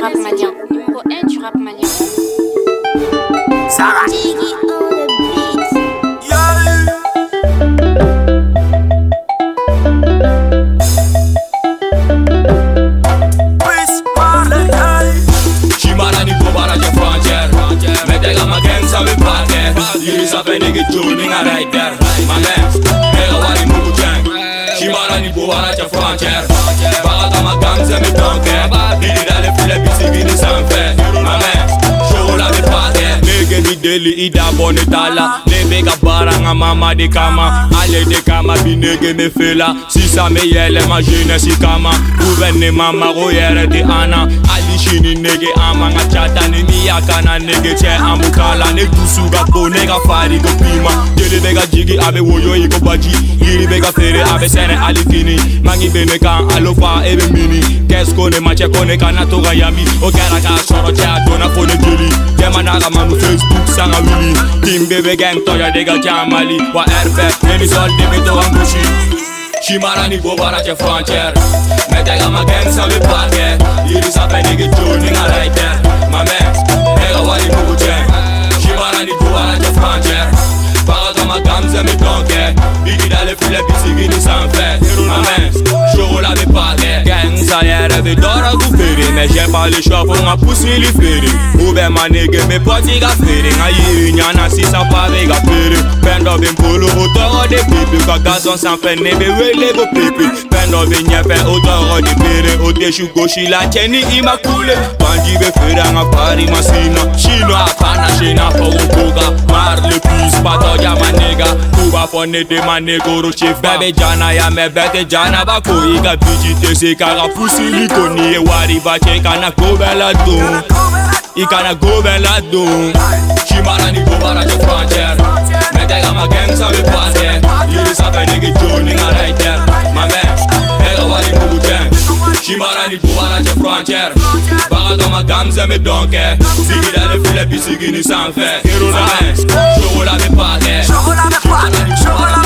rap malien. Numéro 1 du rap malien. Sarah. Diggy on the beat. Chimarani Bobara de frontière. Metega ma gang sa me parter. You sa pe nigga tuning a right there. My man, nigga wari mugu jang. Chimarani Bobara de frontière. Baga ma gang sa me donker. Didi dale file bisigini sans faire. My man, show la me parter. Nigga ni deli ida bone tala. Nebega baranga mama de kama. Ale de kama bi nigga me fela. Si sa me yele ma jeunesse kama. Gouverne mama royere de ana. Ali shini nigga ama nga chata ni miyaka na nigga che amukala. Ne tusuga po nigga fari go pima. Dele bega jigi abe woyo iko baji. Yiri bega fere abe sene alifini. Mangi bene kan alofa ebe mini. Kesko ne mache kone kana toga yami. Okera ka soro che adona fone jeli. Tema naga manu Facebook sanga wili. Team bebe gang toya dega jamali. Wa RP neni sol debe to angushi. Chimarani Bobara de frontière. Metega ma gang sa me parter. Yiri sa pe nigga tuning a right there. My man, nigga wari mugu jang. Chimarani Bobara de frontière. Baga ma gang sa me donker. Bigi dale file bisigini sans faire. My man, show la me parter. Gang sa yere ve dora gu fere. Mais j'aime pas les choix pour ma pousser les fere. Oube ma nigga me poti ga fere. Nga yiri nyana si sa pa vega fere. Pendo ben polo otoro de pipi. Kwa gazon san fe nebe wele go pipi. Pendo ben nyepe otoro de pere. Ote shu goshi la cheni ima kule. Bandi be fere nga pari masina. Chino apana shena pogo koga. Mar le pis pato ya ma nigga. Kuba pone de ma negoro chef. Bebe jana ya me bete jana bako. Iga bijite se kara pusi likoni. E wari bache kana kobela dun. Ikana gobela dun. Chimarani Bobara de frontière. Metega ma gang sa me parter. Yiri sa pe nigga tuning a right there. My man, nigga wari mugu jang. Chimarani Bobara de frontière. Baga ma gang sa me donker. Sigi dale file bisigini sans faire. My man, show la me parter. Chimarani